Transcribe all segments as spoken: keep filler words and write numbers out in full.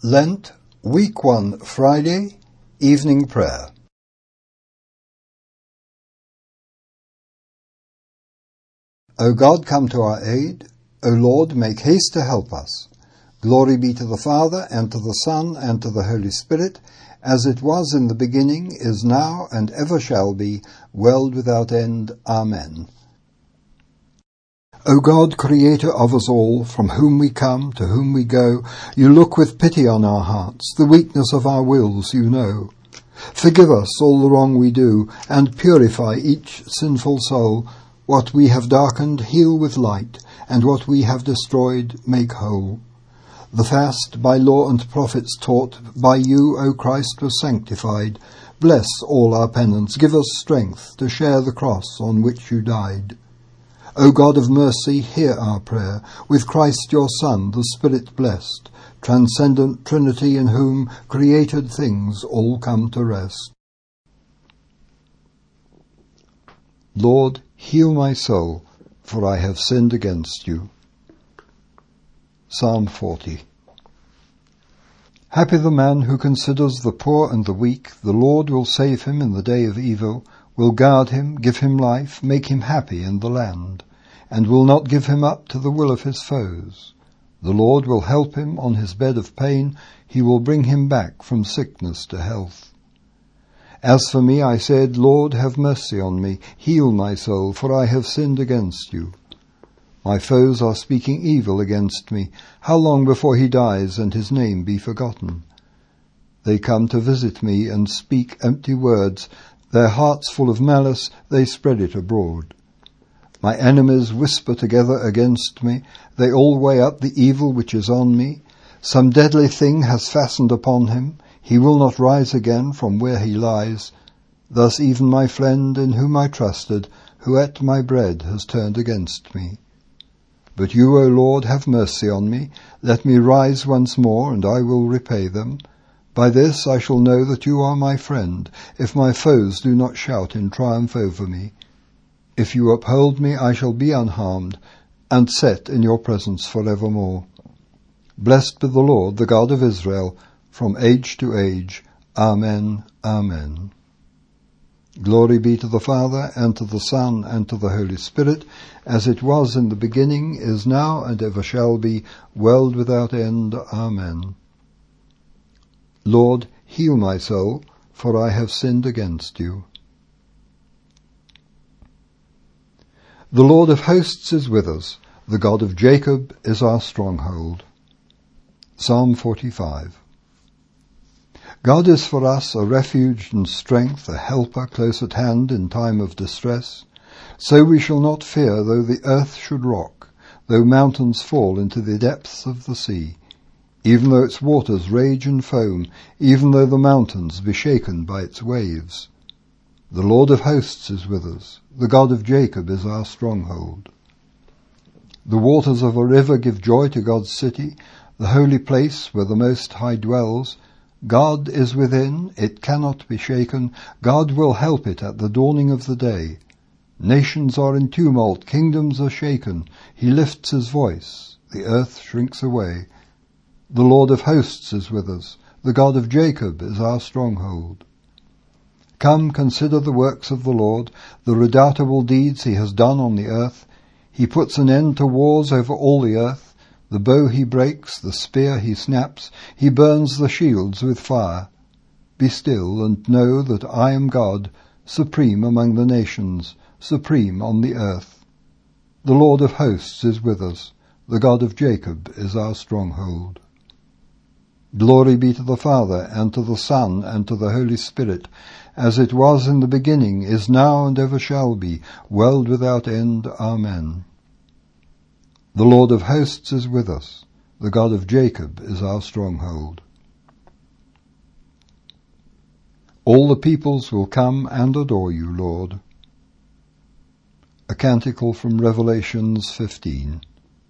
Lent, Week one, Friday, Evening Prayer. O God, come to our aid. O Lord, make haste to help us. Glory be to the Father, and to the Son, and to the Holy Spirit, as it was in the beginning, is now, and ever shall be, world without end. Amen. O God, Creator of us all, from whom we come, to whom we go, you look with pity on our hearts, the weakness of our wills you know. Forgive us all the wrong we do, and purify each sinful soul. What we have darkened, heal with light, and what we have destroyed, make whole. The fast, by law and prophets taught, by you, O Christ, was sanctified. Bless all our penance, give us strength to share the cross on which you died. O God of mercy, hear our prayer. With Christ your Son, the Spirit blessed, transcendent Trinity in whom created things all come to rest. Lord, heal my soul, for I have sinned against you. Psalm forty. Happy the man who considers the poor and the weak. The Lord will save him in the day of evil, will guard him, give him life, make him happy in the land, and will not give him up to the will of his foes. The Lord will help him on his bed of pain, he will bring him back from sickness to health. As for me, I said, Lord, have mercy on me, heal my soul, for I have sinned against you. My foes are speaking evil against me. How long before he dies and his name be forgotten? They come to visit me and speak empty words. Their hearts full of malice, they spread it abroad. My enemies whisper together against me. They all weigh up the evil which is on me. Some deadly thing has fastened upon him. He will not rise again from where he lies. Thus even my friend in whom I trusted, who ate my bread, has turned against me. But you, O Lord, have mercy on me. Let me rise once more, and I will repay them. By this I shall know that you are my friend, if my foes do not shout in triumph over me. If you uphold me, I shall be unharmed, and set in your presence forevermore. Blessed be the Lord, the God of Israel, from age to age. Amen, amen. Glory be to the Father, and to the Son, and to the Holy Spirit, as it was in the beginning, is now, and ever shall be, world without end. Amen. Lord, heal my soul, for I have sinned against you. The Lord of hosts is with us. The God of Jacob is our stronghold. Psalm forty-five. God is for us a refuge and strength, a helper close at hand in time of distress. So we shall not fear though the earth should rock, though mountains fall into the depths of the sea, even though its waters rage and foam, even though the mountains be shaken by its waves. The Lord of hosts is with us. The God of Jacob is our stronghold. The waters of a river give joy to God's city, the holy place where the Most High dwells. God is within, it cannot be shaken. God will help it at the dawning of the day. Nations are in tumult, kingdoms are shaken. He lifts his voice, the earth shrinks away. The Lord of hosts is with us. The God of Jacob is our stronghold. Come, consider the works of the Lord, the redoubtable deeds he has done on the earth. He puts an end to wars over all the earth. The bow he breaks, the spear he snaps. He burns the shields with fire. Be still and know that I am God, supreme among the nations, supreme on the earth. The Lord of hosts is with us. The God of Jacob is our stronghold. Glory be to the Father, and to the Son, and to the Holy Spirit, as it was in the beginning, is now, and ever shall be, world without end. Amen. The Lord of hosts is with us. The God of Jacob is our stronghold. All the peoples will come and adore you, Lord. A canticle from Revelations fifteen.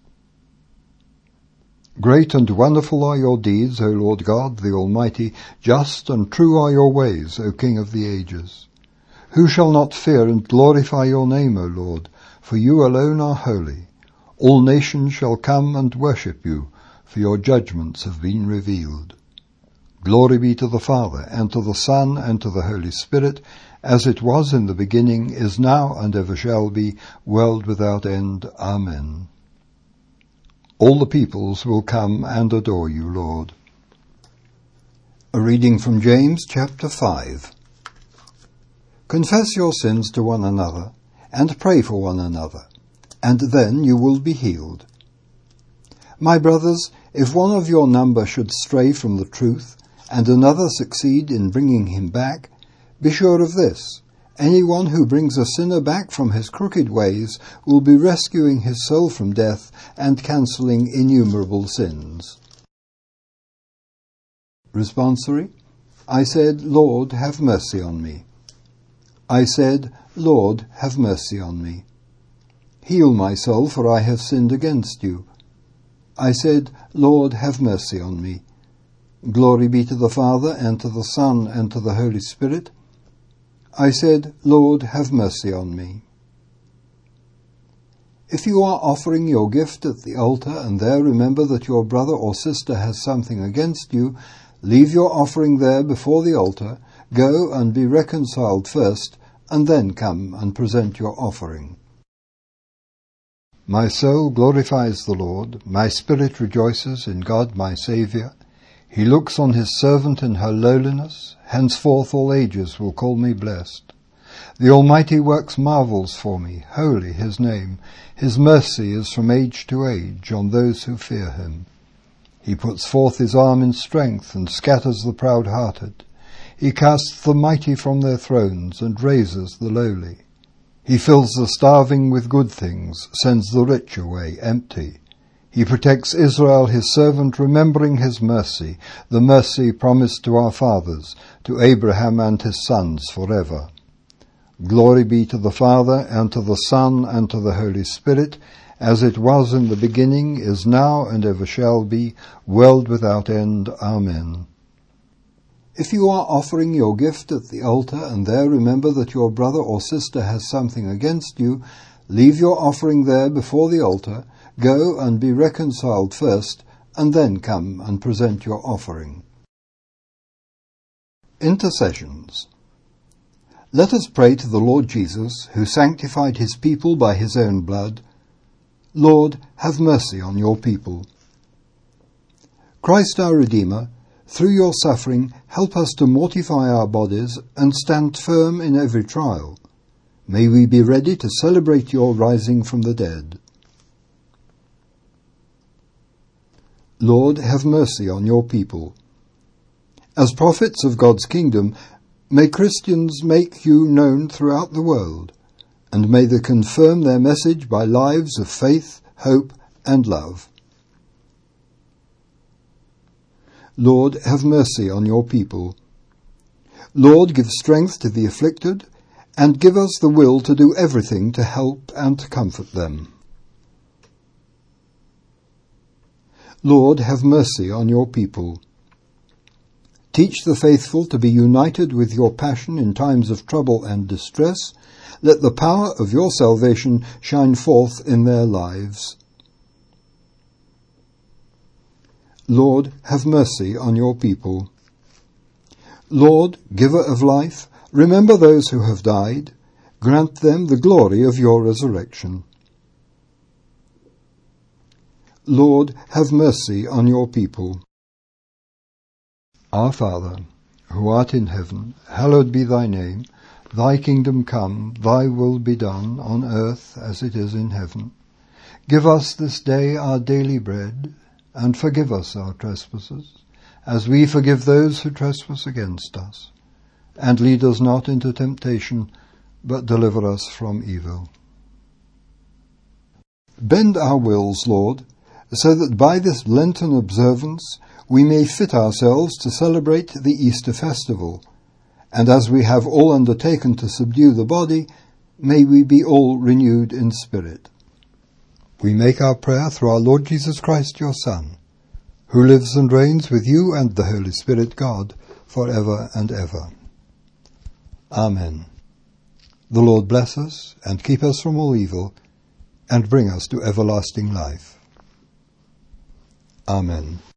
Great and wonderful are your deeds, O Lord God, the Almighty. Just and true are your ways, O King of the ages. Who shall not fear and glorify your name, O Lord? For you alone are holy. All nations shall come and worship you, for your judgments have been revealed. Glory be to the Father, and to the Son, and to the Holy Spirit, as it was in the beginning, is now, and ever shall be, world without end. Amen. All the peoples will come and adore you, Lord. A reading from James chapter five. Confess your sins to one another, and pray for one another, and then you will be healed. My brothers, if one of your number should stray from the truth, and another succeed in bringing him back, be sure of this: anyone who brings a sinner back from his crooked ways will be rescuing his soul from death and cancelling innumerable sins. Responsory: I said, Lord, have mercy on me. I said, Lord, have mercy on me. Heal my soul, for I have sinned against you. I said, Lord, have mercy on me. Glory be to the Father, and to the Son, and to the Holy Spirit. I said, Lord, have mercy on me. If you are offering your gift at the altar, and there remember that your brother or sister has something against you, leave your offering there before the altar, go and be reconciled first, and then come and present your offering. My soul glorifies the Lord, my spirit rejoices in God my Saviour. He looks on his servant in her lowliness. Henceforth all ages will call me blessed. The Almighty works marvels for me, holy his name. His mercy is from age to age on those who fear him. He puts forth his arm in strength and scatters the proud-hearted. He casts the mighty from their thrones and raises the lowly. He fills the starving with good things, sends the rich away empty. He protects Israel his servant, remembering his mercy, the mercy promised to our fathers, to Abraham and his sons forever. Glory be to the Father, and to the Son, and to the Holy Spirit, as it was in the beginning, is now, and ever shall be, world without end. Amen. If you are offering your gift at the altar, and there remember that your brother or sister has something against you, leave your offering there before the altar, go and be reconciled first, and then come and present your offering. Intercessions. Let us pray to the Lord Jesus, who sanctified his people by his own blood. Lord, have mercy on your people. Christ our Redeemer, through your suffering, help us to mortify our bodies and stand firm in every trial. May we be ready to celebrate your rising from the dead. Lord, have mercy on your people. As prophets of God's kingdom, may Christians make you known throughout the world, and may they confirm their message by lives of faith, hope, and love. Lord, have mercy on your people. Lord, give strength to the afflicted, and give us the will to do everything to help and to comfort them. Lord, have mercy on your people. Teach the faithful to be united with your passion in times of trouble and distress. Let the power of your salvation shine forth in their lives. Lord, have mercy on your people. Lord, giver of life, remember those who have died. Grant them the glory of your resurrection. Lord, have mercy on your people. Our Father, who art in heaven, hallowed be thy name. Thy kingdom come, thy will be done, on earth as it is in heaven. Give us this day our daily bread, and forgive us our trespasses, as we forgive those who trespass against us. And lead us not into temptation, but deliver us from evil. Bend our wills, Lord, so that by this Lenten observance we may fit ourselves to celebrate the Easter festival, and as we have all undertaken to subdue the body, may we be all renewed in spirit. We make our prayer through our Lord Jesus Christ, your Son, who lives and reigns with you and the Holy Spirit, God, for ever and ever. Amen. The Lord bless us and keep us from all evil, and bring us to everlasting life. Amen.